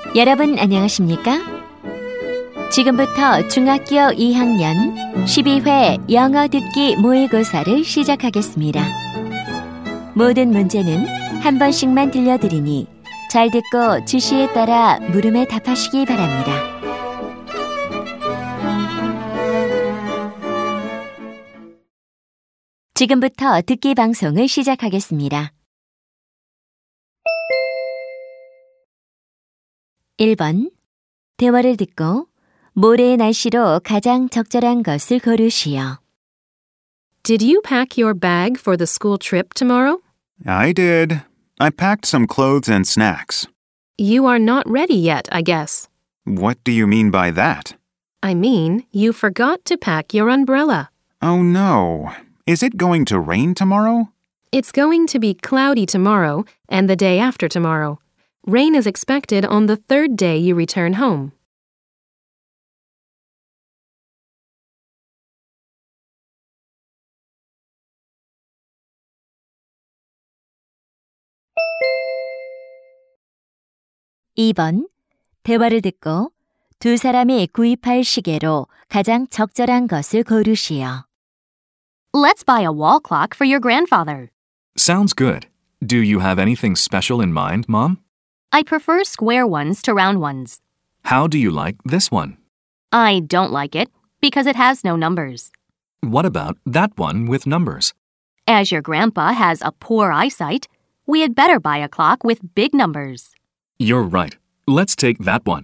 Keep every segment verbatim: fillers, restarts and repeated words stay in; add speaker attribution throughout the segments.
Speaker 1: 여러분 안녕하십니까? 지금부터 중학교 이 학년 십이 회 영어 듣기 모의고사를 시작하겠습니다. 모든 문제는 한 번씩만 들려드리니 잘 듣고 지시에 따라 물음에 답하시기 바랍니다. 지금부터 듣기 방송을 시작하겠습니다. 일 번. 대화를 듣고 모레의 날씨로 가장 적절한 것을 고르시오.
Speaker 2: Did you pack your bag for the school trip tomorrow?
Speaker 3: I did. I packed some clothes and snacks.
Speaker 2: You are not ready yet, I guess.
Speaker 3: What do you mean by that?
Speaker 2: I mean, you forgot to pack your umbrella.
Speaker 3: Oh no. Is it going to rain tomorrow?
Speaker 2: It's going to be cloudy tomorrow and the day after tomorrow. Rain is expected on the third day you return home.
Speaker 1: 이 번. 대화를 듣고 두 사람이 구입할 시계로 가장 적절한 것을 고르시오.
Speaker 4: Let's buy a wall clock for your grandfather.
Speaker 5: Sounds good. Do you have anything special in mind, Mom?
Speaker 4: I prefer square ones to round ones.
Speaker 5: How do you like this one?
Speaker 4: I don't like it because it has no numbers.
Speaker 5: What about that one with numbers?
Speaker 4: As your grandpa has a poor eyesight, we had better buy a clock with big numbers.
Speaker 5: You're right. Let's take that one.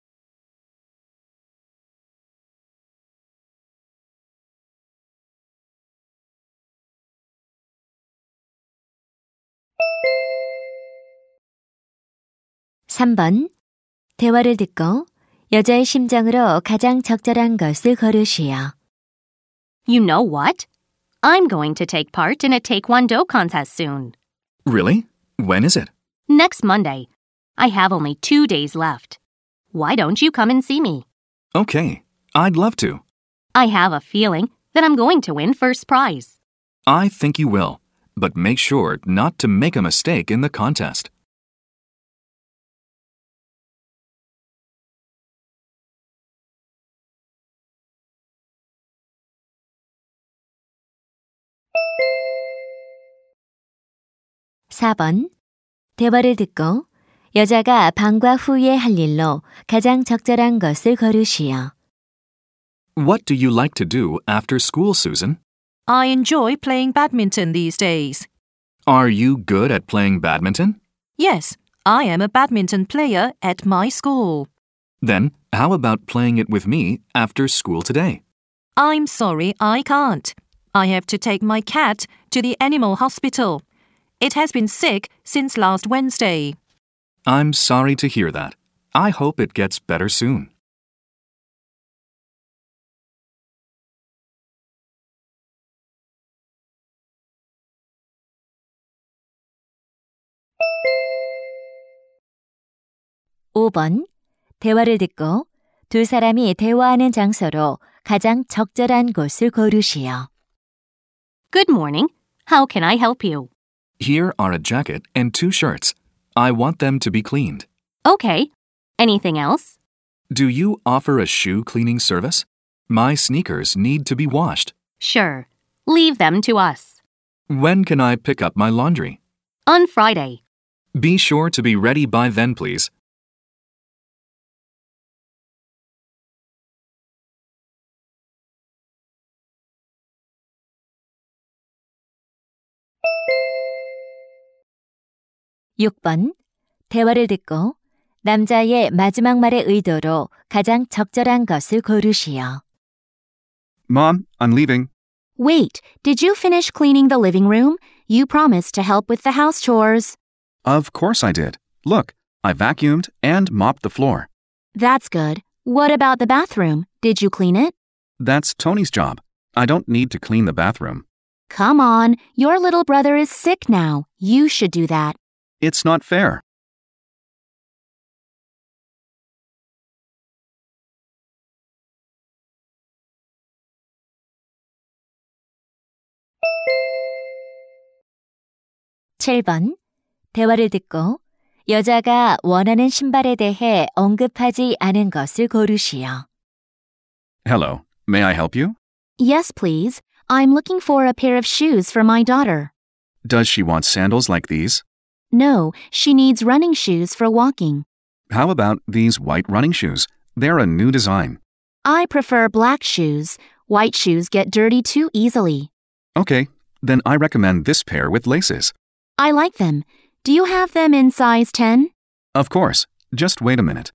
Speaker 1: 삼 번. 대화를 듣고 여자의 심정으로 가장 적절한 것을 고르시오.
Speaker 4: You know what? I'm going to take part in a taekwondo contest soon.
Speaker 5: Really? When is it?
Speaker 4: Next Monday. I have only two days left. Why don't you come and see me?
Speaker 5: Okay, I'd love to.
Speaker 4: I have a feeling that I'm going to win first prize.
Speaker 5: I think you will, but make sure not to make a mistake in the contest.
Speaker 1: 사 번. 대화를 듣고 여자가 방과 후에 할 일로 가장 적절한 것을 고르시오.
Speaker 5: What do you like to do after school, Susan?
Speaker 6: I enjoy playing badminton these days.
Speaker 5: Are you good at playing badminton?
Speaker 6: Yes, I am a badminton player at my school.
Speaker 5: Then, how about playing it with me after school today?
Speaker 6: I'm sorry, I can't. I have to take my cat to the animal hospital. It has been sick since last Wednesday.
Speaker 5: I'm sorry to hear that. I hope it gets better soon.
Speaker 1: 오 번. 대화를 듣고 두 사람이 대화하는 장소로 가장 적절한 곳을 고르시오.
Speaker 4: Good morning. How can I help you?
Speaker 5: Here are a jacket and two shirts. I want them to be cleaned.
Speaker 4: Okay. Anything else?
Speaker 5: Do you offer a shoe cleaning service? My sneakers need to be washed.
Speaker 4: Sure. Leave them to us.
Speaker 5: When can I pick up my laundry?
Speaker 4: On Friday.
Speaker 5: Be sure to be ready by then, please.
Speaker 1: 육 번. 대화를 듣고 남자의 마지막 말의 의도로 가장 적절한 것을 고르시오.
Speaker 3: Mom, I'm leaving.
Speaker 4: Wait, did you finish cleaning the living room? You promised to help with the house chores.
Speaker 3: Of course I did. Look, I vacuumed and mopped the floor.
Speaker 4: That's good. What about the bathroom? Did you clean it?
Speaker 3: That's Tony's job. I don't need to clean the bathroom.
Speaker 4: Come on, your little brother is sick now. You should do that.
Speaker 3: It's not fair.
Speaker 1: 칠 번. 대화를 듣고 여자가 원하는 신발에 대해 언급하지 않은 것을 고르시오.
Speaker 3: Hello, may I help you?
Speaker 4: Yes, please. I'm looking for a pair of shoes for my daughter.
Speaker 3: Does she want sandals like these?
Speaker 4: No, she needs running shoes for walking.
Speaker 3: How about these white running shoes? They're a new design.
Speaker 4: I prefer black shoes. White shoes get dirty too easily.
Speaker 3: Okay, then I recommend this pair with laces.
Speaker 4: I like them. Do you have them in size ten?
Speaker 3: Of course. Just wait a minute.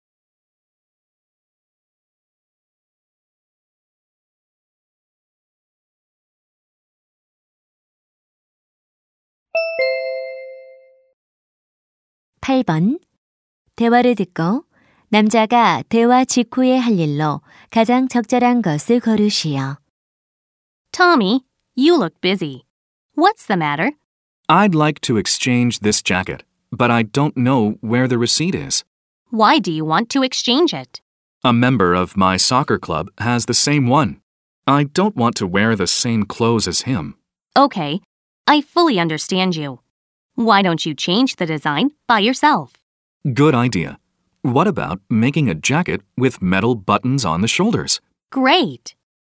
Speaker 1: 팔 번. 대화를 듣고 남자가 대화 직후에 할 일로 가장 적절한 것을 고르시오.
Speaker 4: Tommy, you look busy. What's the matter?
Speaker 5: I'd like to exchange this jacket, but I don't know where the receipt is.
Speaker 4: Why do you want to exchange it?
Speaker 5: A member of my soccer club has the same one. I don't want to wear the same clothes as him.
Speaker 4: Okay, I fully understand you. Why don't you change the design by yourself?
Speaker 5: Good idea. What about making a jacket with metal buttons on the shoulders?
Speaker 4: Great.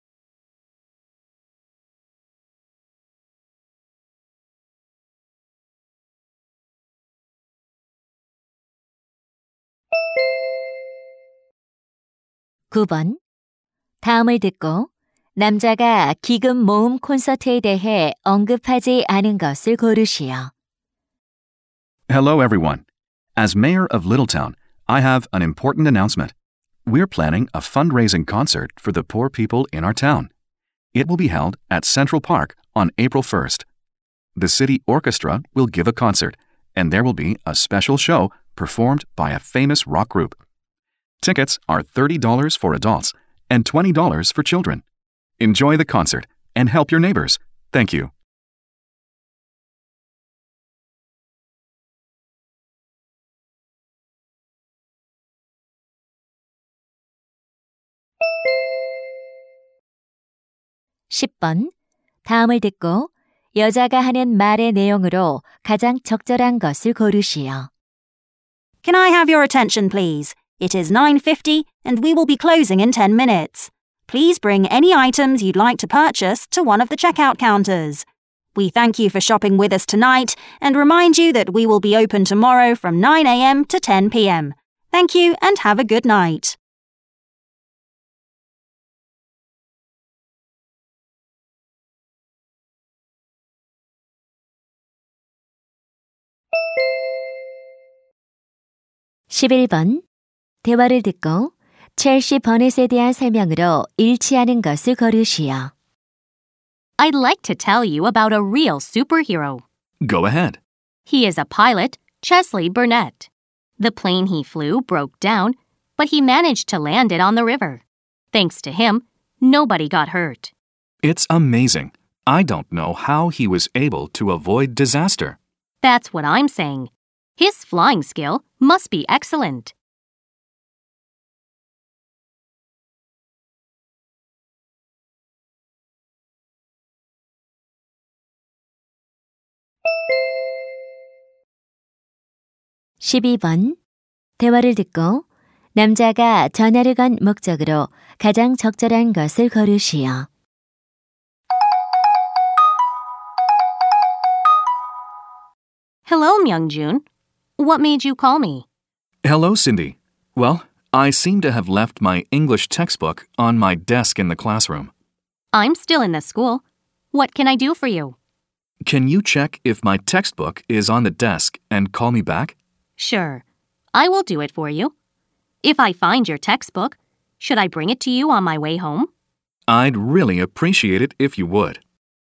Speaker 1: 구 번. 다음을 듣고 남자가 기금 모음 콘서트에 대해 언급하지 않은 것을 고르시오.
Speaker 3: Hello, everyone. As mayor of Littletown, I have an important announcement. We're planning a fundraising concert for the poor people in our town. It will be held at Central Park on April first. The city orchestra will give a concert, and there will be a special show performed by a famous rock group. Tickets are thirty dollars for adults and twenty dollars for children. Enjoy the concert and help your neighbors. Thank you.
Speaker 1: 십 번. 다음을 듣고 여자가 하는 말의 내용으로 가장 적절한 것을 고르시오.
Speaker 7: Can I have your attention, please? It is nine fifty and we will be closing in ten minutes. Please bring any items you'd like to purchase to one of the checkout counters. We thank you for shopping with us tonight and remind you that we will be open tomorrow from nine a.m. to ten p.m. Thank you and have a good night.
Speaker 1: 십일 번. 대화를 듣고 첼시 버넷에 대한 설명으로 일치하는 것을 고르시오.
Speaker 4: I'd like to tell you about a real superhero.
Speaker 5: Go ahead.
Speaker 4: He is a pilot, Chesley Burnett. The plane he flew broke down, but he managed to land it on the river. Thanks to him, nobody got hurt.
Speaker 5: It's amazing. I don't know how he was able to avoid disaster.
Speaker 4: That's what I'm saying. His flying skill must be excellent.
Speaker 1: 십이 번. 대화를 듣고 남자가 전화를 건 목적으로 가장 적절한 것을 고르시오.
Speaker 4: Hello, Myungjun. What made you call me?
Speaker 5: Hello, Cindy. Well, I seem to have left my English textbook on my desk in the classroom.
Speaker 4: I'm still in the school. What can I do for you?
Speaker 5: Can you check if my textbook is on the desk and call me back?
Speaker 4: Sure. I will do it for you. If I find your textbook, should I bring it to you on my way home?
Speaker 5: I'd really appreciate it if you would.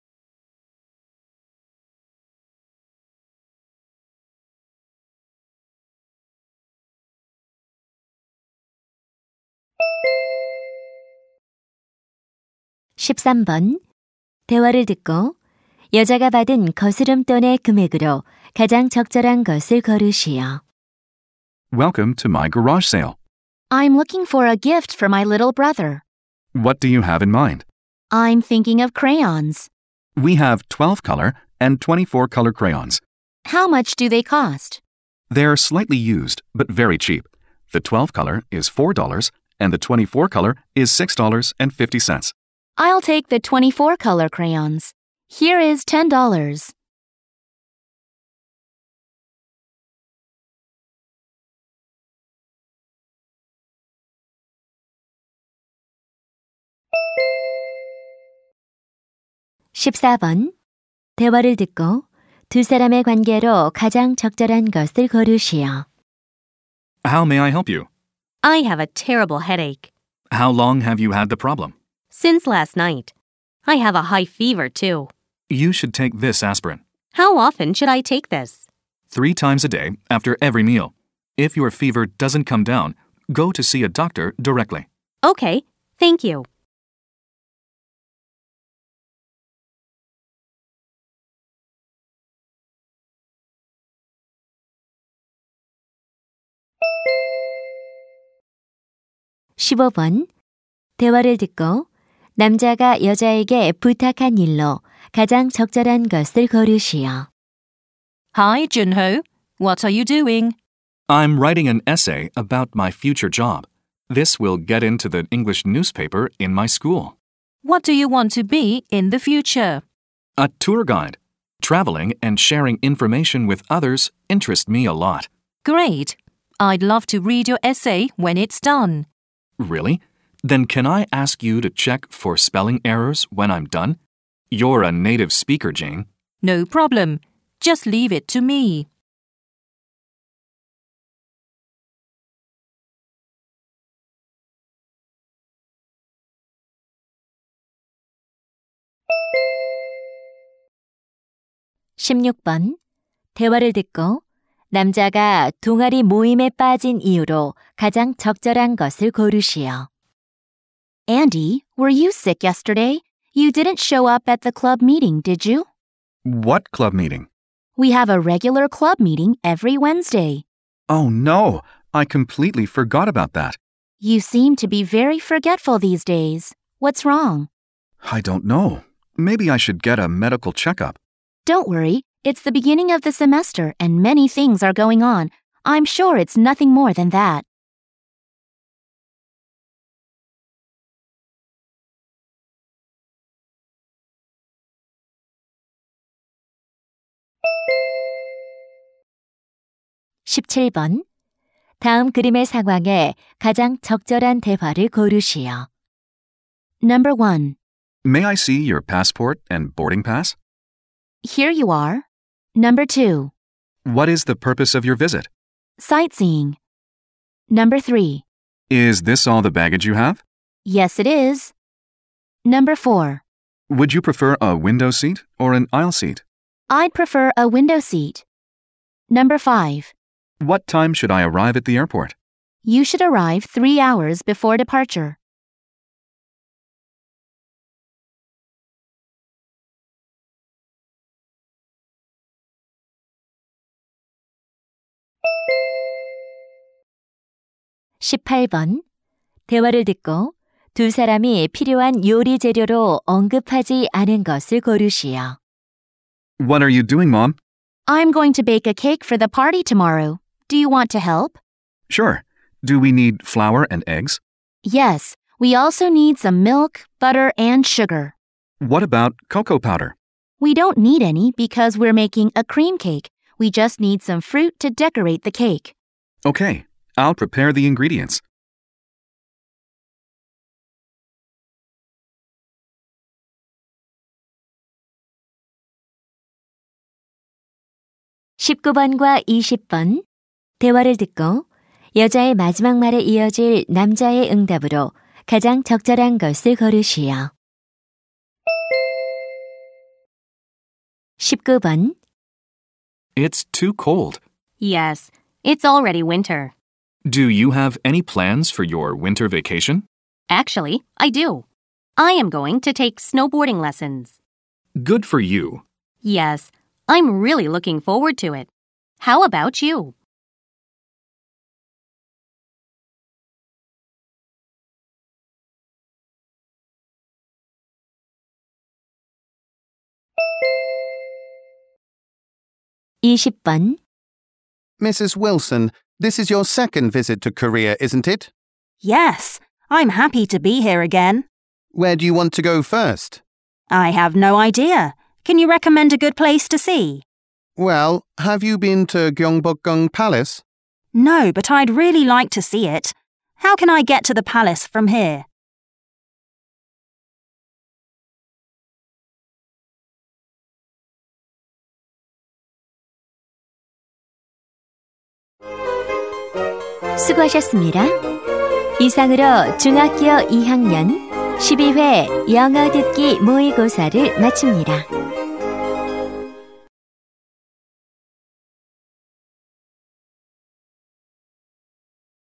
Speaker 1: 십삼 번. 대화를 듣고 여자가 받은 거스름돈의 금액으로 가장 적절한 것을 고르시오.
Speaker 3: Welcome to my garage sale.
Speaker 4: I'm looking for a gift for my little brother.
Speaker 3: What do you have in mind?
Speaker 4: I'm thinking of crayons.
Speaker 3: We have twelve color and twenty-four color crayons.
Speaker 4: How much do they cost?
Speaker 3: They're slightly used, but very cheap. The twelve color is four dollars and the twenty-four color is six dollars and fifty cents.
Speaker 1: I'll take the twenty-four color crayons. Here is ten dollars. 십사 번. 대화를 듣고 두 사람의 관계로 가장 적절한 것을 고르시오.
Speaker 5: How may I help you?
Speaker 4: I have a terrible headache.
Speaker 5: How long have you had the problem?
Speaker 4: Since last night. I have a high fever, too.
Speaker 5: You should take this aspirin.
Speaker 4: How often should I take this?
Speaker 5: Three times a day after every meal. If your fever doesn't come down, go to see a doctor directly.
Speaker 4: Okay, thank you.
Speaker 1: 십오 번. 대화를 듣고 남자가 여자에게 부탁한 일로 가장 적절한 것을 고르시오.
Speaker 6: Hi, Junho. What are you doing?
Speaker 5: I'm writing an essay about my future job. This will get into the English newspaper in my school.
Speaker 6: What do you want to be in the future?
Speaker 5: A tour guide. Traveling and sharing information with others interest me a lot.
Speaker 6: Great. I'd love to read your essay when it's done.
Speaker 5: Really? Then can I ask you to check for spelling errors when I'm done? You're a native speaker, Jane.
Speaker 6: No problem. Just leave it to me.
Speaker 1: 십육 번. 대화를 듣고 남자가 동아리 모임에 빠진 이유로 가장 적절한 것을 고르시오. Andy, were you sick yesterday? You didn't show up at the club meeting, did you?
Speaker 3: What club meeting?
Speaker 1: We have a regular club meeting every Wednesday.
Speaker 3: Oh no, I completely forgot about that.
Speaker 1: You seem to be very forgetful these days. What's wrong?
Speaker 3: I don't know. Maybe I should get a medical checkup.
Speaker 1: Don't worry. It's the beginning of the semester and many things are going on. I'm sure it's nothing more than that. 십칠 번. 다음 그림의 상황에 가장 적절한 대화를 고르시오. Number one.
Speaker 3: May I see your passport and boarding pass?
Speaker 1: Here you are. Number two.
Speaker 3: What is the purpose of your visit?
Speaker 1: Sightseeing. Number three.
Speaker 3: Is this all the baggage you have?
Speaker 1: Yes, it is. Number four.
Speaker 3: Would you prefer a window seat or an aisle seat?
Speaker 1: I'd prefer a window seat. Number five.
Speaker 3: What time should I arrive at the airport?
Speaker 1: You should arrive three hours before departure. 십팔 번. 대화를 듣고 두 사람이 필요한 요리 재료로 언급하지 않은 것을 고르시오.
Speaker 3: What are you doing, Mom?
Speaker 1: I'm going to bake a cake for the party tomorrow. Do you want to help?
Speaker 3: Sure. Do we need flour and eggs?
Speaker 1: Yes. We also need some milk, butter, and sugar.
Speaker 3: What about cocoa powder?
Speaker 1: We don't need any because we're making a cream cake. We just need some fruit to decorate the cake.
Speaker 3: Okay. I'll prepare the ingredients.
Speaker 1: 십구 번과 이십 번. 대화를 듣고 여자의 마지막 말에 이어질 남자의 응답으로 가장 적절한 것을 고르시오. 십구 번.
Speaker 5: It's too cold.
Speaker 4: Yes, it's already winter.
Speaker 5: Do you have any plans for your winter vacation?
Speaker 4: Actually, I do. I am going to take snowboarding lessons.
Speaker 5: Good for you.
Speaker 4: Yes, I'm really looking forward to it. How about you?
Speaker 1: 이십 번.
Speaker 8: Missus Wilson, this is your second visit to Korea, isn't it?
Speaker 7: Yes, I'm happy to be here again.
Speaker 8: Where do you want to go first?
Speaker 7: I have no idea. Can you recommend a good place to see?
Speaker 8: Well, have you been to Gyeongbokgung Palace?
Speaker 7: No, but I'd really like to see it. How can I get to the palace from here?
Speaker 1: 수고하셨습니다. 이상으로 중학교 이 학년 십이 회 영어 듣기 모의고사를 마칩니다.